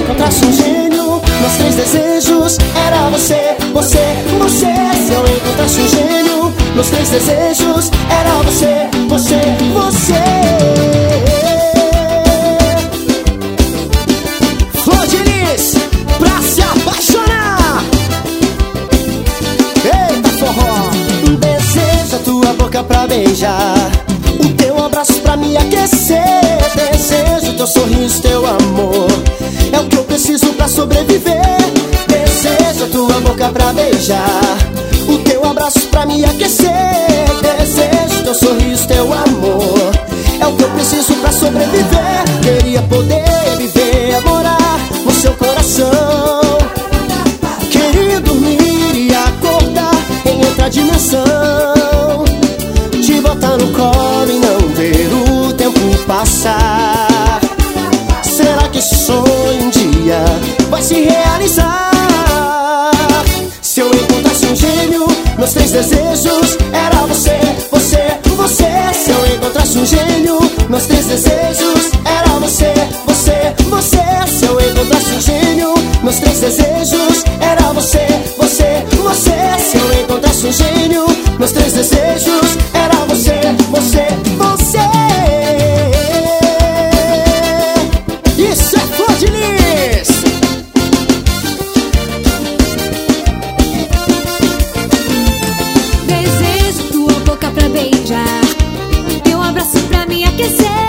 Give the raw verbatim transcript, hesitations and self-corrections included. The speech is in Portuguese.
encontrasse um gênio, meus três desejos era você, você, você. Se eu encontrasse um gênio, meus três desejos era você, você, você. Flor de Lis, pra se apaixonar. Eita forró. Desejo a tua boca pra beijar, o teu abraço pra me aquecer. Desejo teu sorriso, teu amor, é o que eu preciso pra sobreviver. Desejo a tua boca pra beijar, o teu abraço pra me aquecer. Desejo teu sorriso, teu amor, é o que eu preciso pra sobreviver. Queria poder viver, morar no seu coração. Queria dormir e acordar em outra dimensão, te botar no colo e não ver o tempo passar. Será que esse sonho um dia vai se realizar? Se eu encontrasse um gênio, meus três desejos era você, você, você. Se eu encontrasse um gênio, meus três desejos era você, você, você. Se eu encontrasse um gênio, meus três desejos era você, você, você. Se eu encontrasse um gênio, meus três desejos era você, você, você. Isso é Flor de Lis. Desejo tua boca pra beijar, teu abraço pra me aquecer.